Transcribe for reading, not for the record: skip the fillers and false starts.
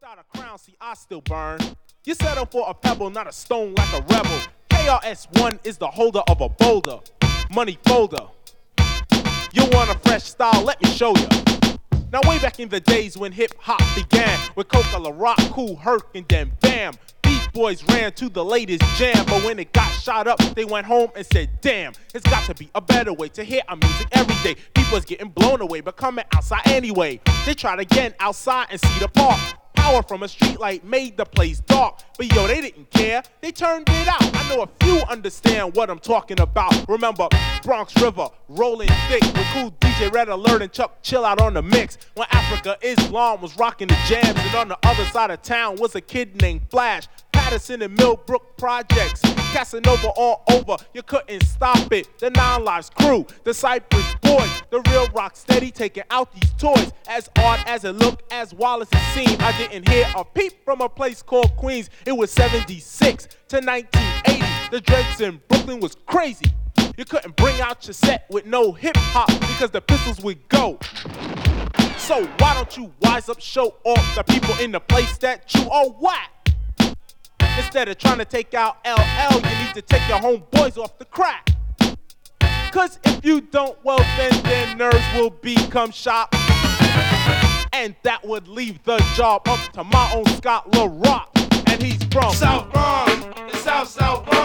Without a crown, see, I still burn. You settle for a pebble, not a stone like a rebel. KRS-One is the holder of a boulder. Money folder. You want a fresh style? Let me show you. Now way back in the days when hip-hop began, with Coca La Rock, Kool Herc, and then bam, Beach Boys ran to the latest jam. But when it got shot up, they went home and said, damn, it's got to be a better way to hear our music every day. People's getting blown away, but coming outside anyway. They tried again outside and see the park. Power from a streetlight made the place dark. But yo, they didn't care, they turned it out. I know a few understand what I'm talking about. Remember Bronx River, rolling thick with cool DJ Red Alert and Chuck Chill out on the mix. When Africa Islam was rocking the jams, and on the other side of town was a kid named Flash. Patterson and Millbrook Projects, Casanova all over, you couldn't stop it. The Nine Lives crew, the Cypress Boys, the real rock steady taking out these toys. As odd as it looked, as wild as it seemed, I didn't hear a peep from a place called Queens. It was 76 to 1980, the dreads in Brooklyn was crazy. You couldn't bring out your set with no hip-hop because the pistols would go. So why don't you wise up, show off the people in the place that you are whack? Instead of trying to take out LL, you need to take your homeboys off the crack. Cause if you don't, well then their nerves will become shot. And that would leave the job up to my own Scott LaRock. And he's from South Bronx, the South Bronx.